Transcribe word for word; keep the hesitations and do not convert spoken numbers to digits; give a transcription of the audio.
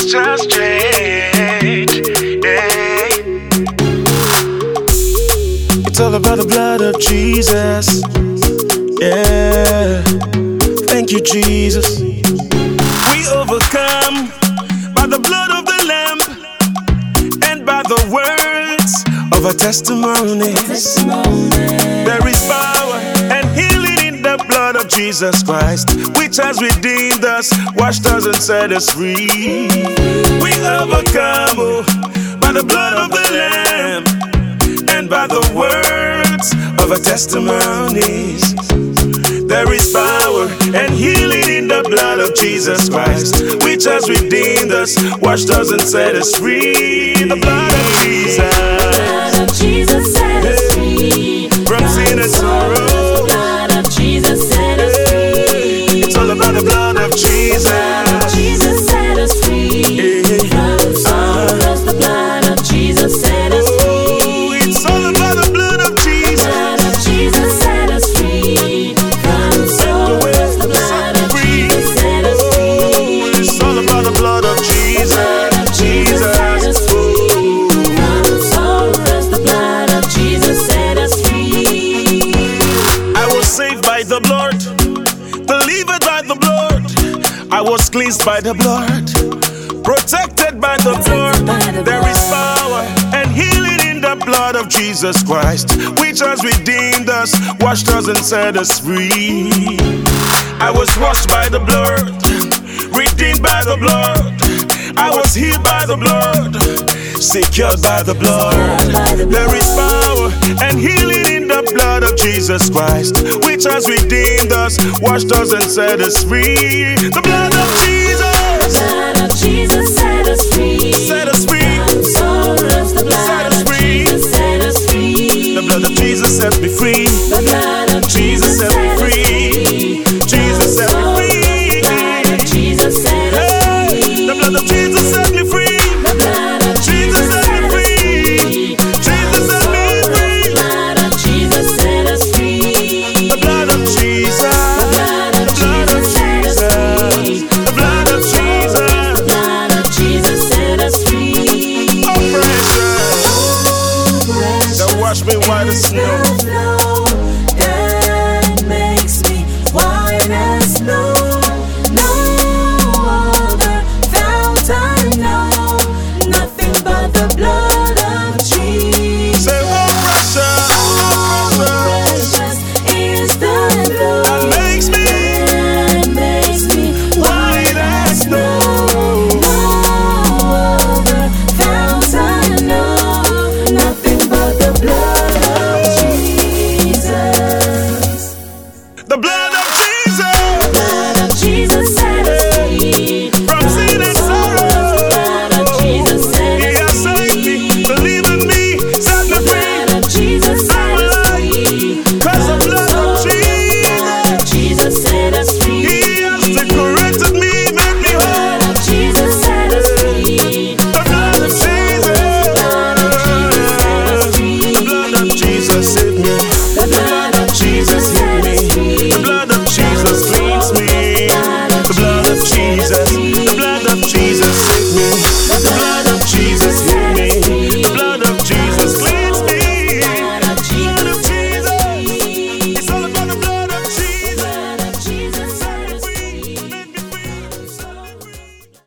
just change. Yeah. It's all about the blood of Jesus. Yeah. Thank you, Jesus. We overcome by the blood of the Lamb and by the words of our testimonies. There is power and healing in the blood of Jesus Christ, which has redeemed us, washed us, and set us free. We overcome oh, by the blood of the Lamb and by the words of our testimonies. There is power and healing in the blood of Jesus Christ, which has redeemed us, washed us, and set us free. The blood of Jesus, the blood of Jesus set us free from sin and sorrow. The blood of Jesus set us free. It's all about the blood of Jesus. The blood of Jesus set us free from sorrows. The blood of Jesus set us free. It's all about the blood of Jesus. The blood of Jesus set us free from sorrows. The blood of Jesus set us free. It's all about the blood of Jesus. The blood of Jesus set us free from sorrows. The blood of Jesus set us free. I was saved by the blood, delivered by the blood. I was cleansed by the blood, protected by the blood. There is power and healing in the blood of Jesus Christ, which has redeemed us, washed us, and set us free. I was washed by the blood, redeemed by the blood. I was healed by the blood, secured by the blood. There is power and healing in the blood of Jesus Christ, which has redeemed us, washed us, and set us free. The blood of Jesus, The blood of Jesus set us free. set us free. From sorrows. The blood Set us of free. Jesus set us free. The blood of Jesus set me free. The blood